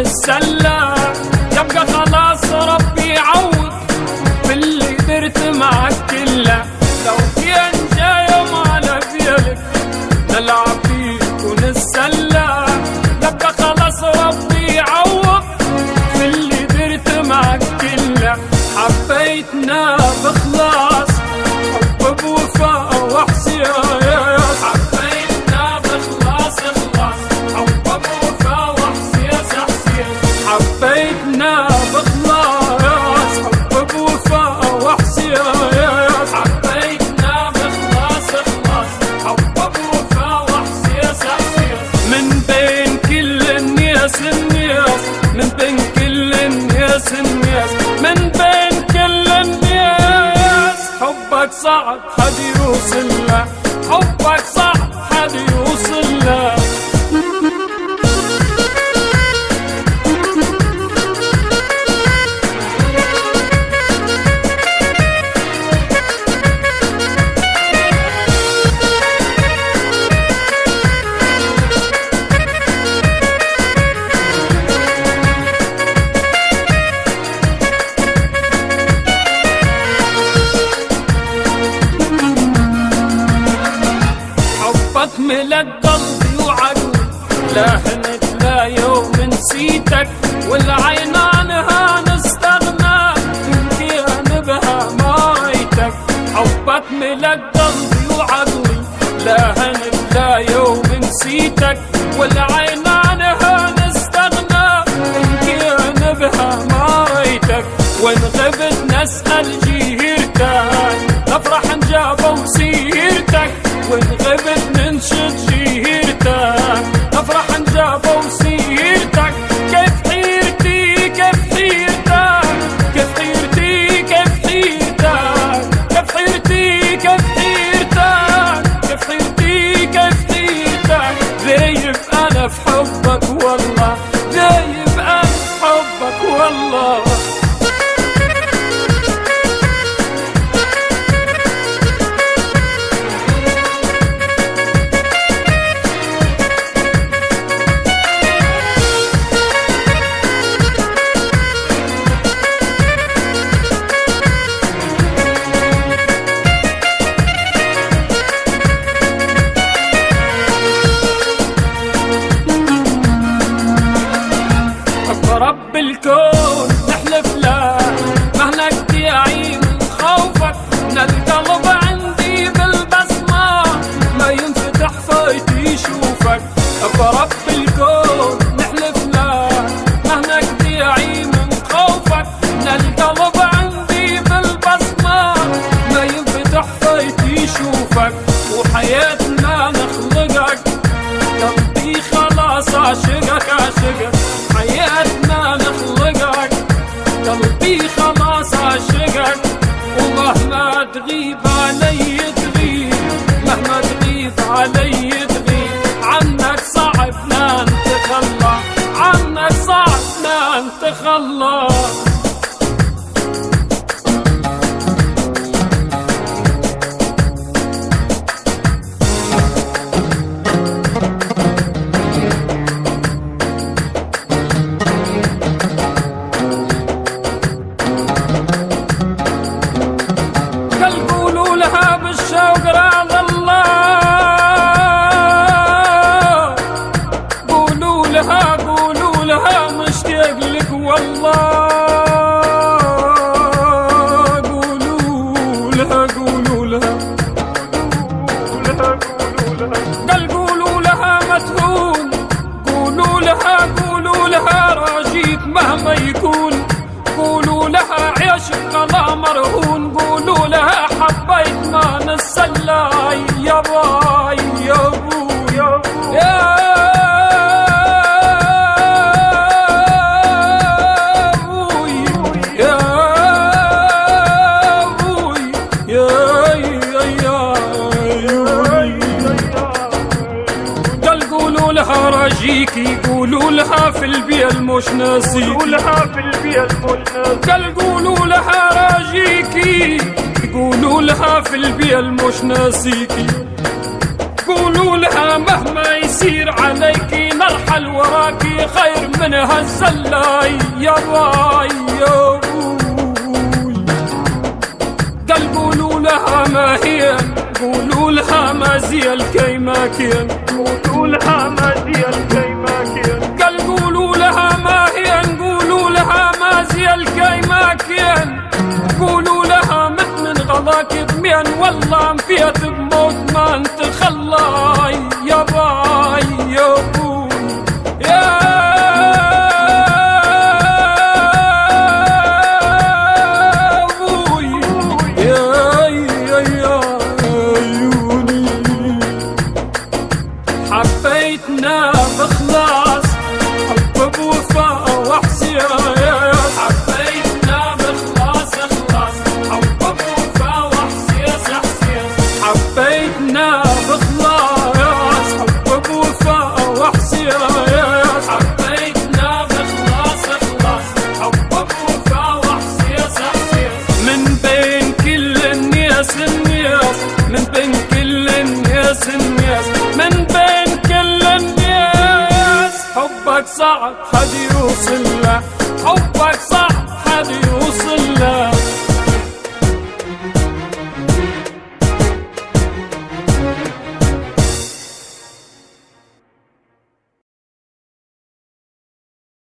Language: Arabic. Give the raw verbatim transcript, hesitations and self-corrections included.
ونتسلى، يبقى خلاص ربي يعوض باللي درت معك كله. لو كان جاي على بالك نلعب فيك ونتسلى، يبقى خلاص ربي يعوض باللي درت معك كله. حبيتنا بخلاص حب بوفاء واحساس، حبيتنا بخلاص خلاص حب بوفاء واحساس احساس، حبيتنا بخلاص حب بوفاء واحساس، حبيتنا بخلاص خلاص حب بوفاء واحساس احساس. من بين كل الناس الناس، من بين كل الناس الناس، من بين كل الناس، حبك صعب حد يوصل له، حبك صعب حد يوصل له. ملك قلبي وعقلي، لا هنت لا يوم نسيتك، والعين عنها نستغنى إن كان بها مايتك. حبك ملك قلبي وعقلي، لا هنت لا يوم نسيتك، والعين عنها نستغنى إن كان بها مايتك. وإن غبت نسأل جيرتك، نفرح نجابوا سيرتك، وإن غبت ننشد جيرتك، نفرح نجابوا سيرتك. كيف حيرتي كيف حيرتك، كيف حيرتي كيف حيرتك، كيف حيرتي كيف حيرتك، كيف حيرتي كيف حيرتك. ذايب أنا في حبك والله، ذايب أنا في حبك والله. رب الكون نحلف له مهما ادعي من خوفك، ان القلب عندي بالبسمة ما ينفتح فايت يشوفك. رب الكون نحلف له مهما ادعي من خوفك، ان القلب عندي بالبسمة ما ينفتح فايت يشوفك. وحياتنا نخلقك قلبي خلاص عاشقك عاشقك، حياتنا نخلقك قلبي خلاص عاشقك. ومهما تغيب علي تغيب، مهما تغيب علي تغيب، عنك صعب لا نتخلى، عنك صعب لا نتخلى. قال قولوا لها مدهون، قولوا لها قولوا لها راجيك مهما يكون، قولوا لها عيشك غلا مرهون، قولوا لها حبيت ما نتسلى يا باي يا بو يا بو يا راجيكي، قولوا لها في البيل مش ناسي، قولوا لها في البيل مش ناسي. قال قولوا لها راجيكي، قولوا لها في البيل مش ناسيكي، قولوا لها مهما يصير عليكي نرحل الوراكي خير من هالزلاي يا باي يا بوي. قال قولوا لها ما هي، قولوا لها ما زي الكيماكين، قولوا لها ما زي الكيماكين. قال قولوا لها ما هي، قولوا لها ما زي الكيماكين. قولوا لها مت من غلاك ضمين، والله انفيت بموت ما انت خلاي يا باي يا بوي يا بوي يا يا يا عيوني. حبيتنا بخلاص حب بوفاء واحساس، حبيتنا بخلاص خلاص حب بوفاء واحساس احساس. حبيتنا بخلاص حب بوفاء واحساس، حبيتنا بخلاص خلاص حب بوفاء واحساس احساس. من بين كل الناس الناس، من بين كل الناس الناس، من بين كل الناس. حبك صعب حد يوصل له، حبك صعب حد يوصل له.